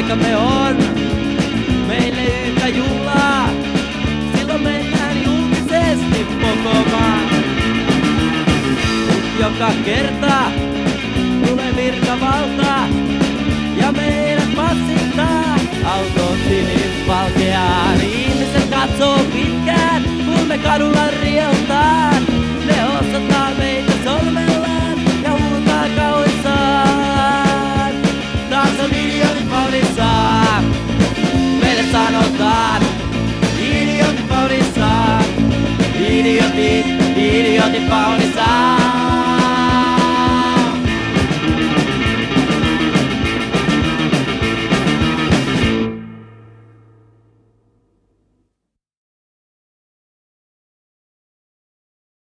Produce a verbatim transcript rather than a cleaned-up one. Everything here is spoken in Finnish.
aikamme on meille yhtä juhlaa. Silloin mennään julkisesti kokoamaan. Mut joka kerta tulee virkavalta ja meidät passittaa auton sinivalkeaan. Ihmiset katsoo pitkään, kun me kadulla rieltaan. Ne osoittaa meitä sormellaan ja huutaa kauissaan. Taas on idiotit vauhdissaan, meille sanotaan idiotit vauhdissaan. Idiotit, idiotit vauhdissaan.